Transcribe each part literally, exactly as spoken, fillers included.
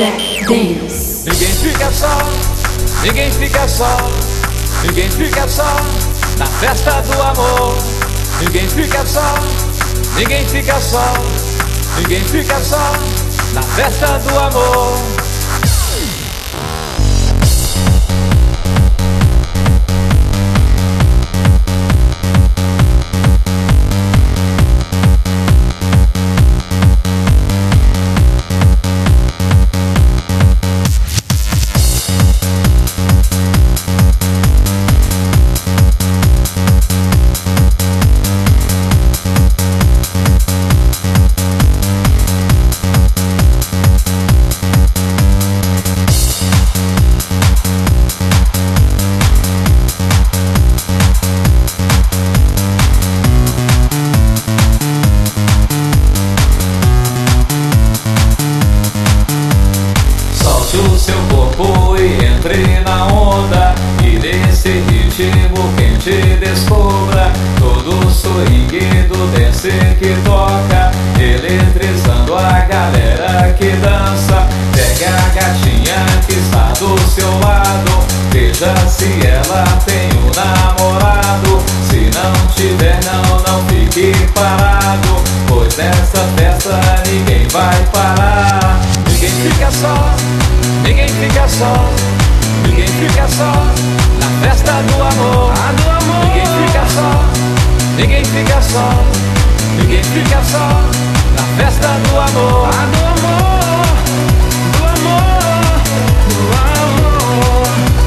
Project Dance. Ninguém fica só, ninguém fica só, ninguém fica só na festa do amor. Ninguém fica só, ninguém fica só, ninguém fica só na festa do amor. O seu corpo e entre na onda, e nesse ritmo quem te descubra. Todo swing do dance que toca, eletrizando a galera que dança. Pega a gatinha que está do seu lado, veja se ela tem um namorado. Se não tiver, não, não fique parado, pois nessa festa ninguém vai parar. Ninguém fica só, ninguém fica só, ninguém fica só na festa do amor. Ah, do amor. Ninguém fica só, ninguém fica só, ninguém fica só na festa do amor. Ah, do amor, do amor, do amor.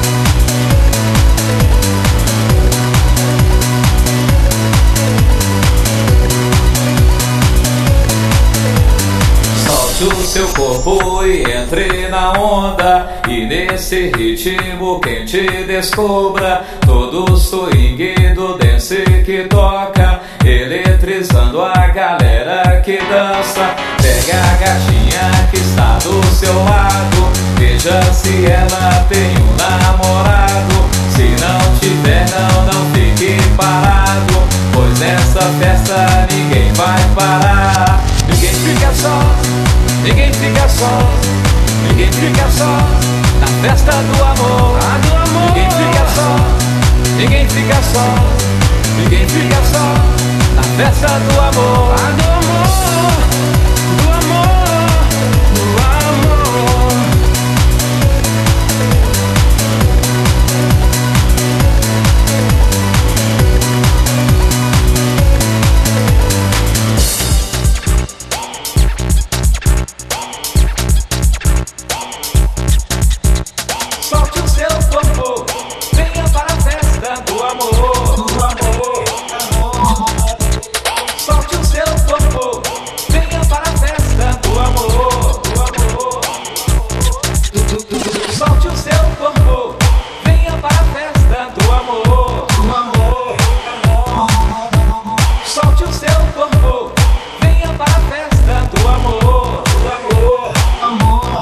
Solte o seu corpo e entre na onda, e nesse ritmo quem te descubra. Todo o swing do dance que toca, eletrizando a galera que dança. Pega a gatinha que está do seu lado, veja se ela tem um namorado. Se não tiver, não, não fique parado, pois nessa festa ninguém vai parar. Ninguém fica só, ninguém fica só, ninguém fica só na festa do amor. Ah, do amor. Ninguém fica só, ninguém fica só, ninguém fica só na festa do amor. Ah, do amor, do amor, do amor. Solte o seu corpo, venha para a festa do amor, do amor, amor. Solte o seu corpo, venha para a festa do amor, do amor. Solte o seu corpo, venha para a festa do amor, do amor, amor. Solte o seu corpo, venha para a festa do amor, do amor, amor.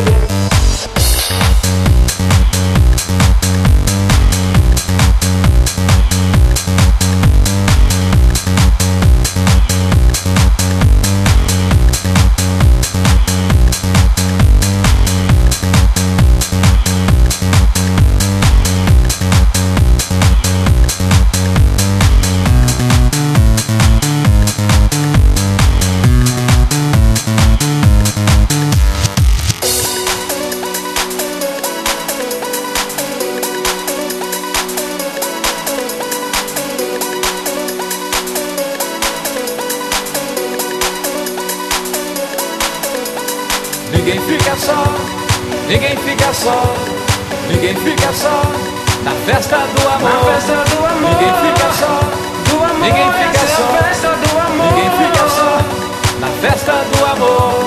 Ninguém fica só, ninguém fica só, ninguém fica só na festa do amor. Na festa do amor. Ninguém fica só, do amor. Ninguém fica só, é a festa do amor. Ninguém fica só na festa do amor.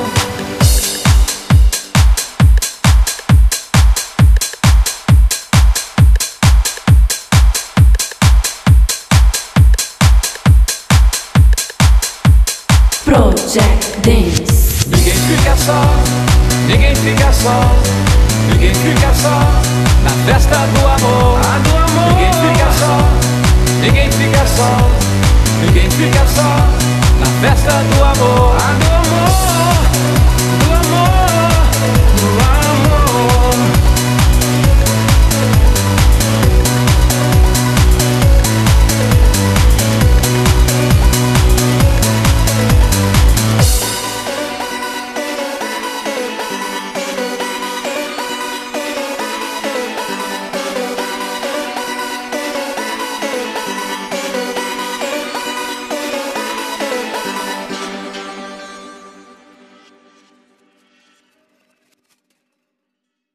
Project Dance. Ninguém fica só, ninguém fica só, ninguém fica só na festa do amor. Ah, do amor. Ninguém fica só, ninguém fica só, ninguém fica só na festa do amor. Ah, do amor.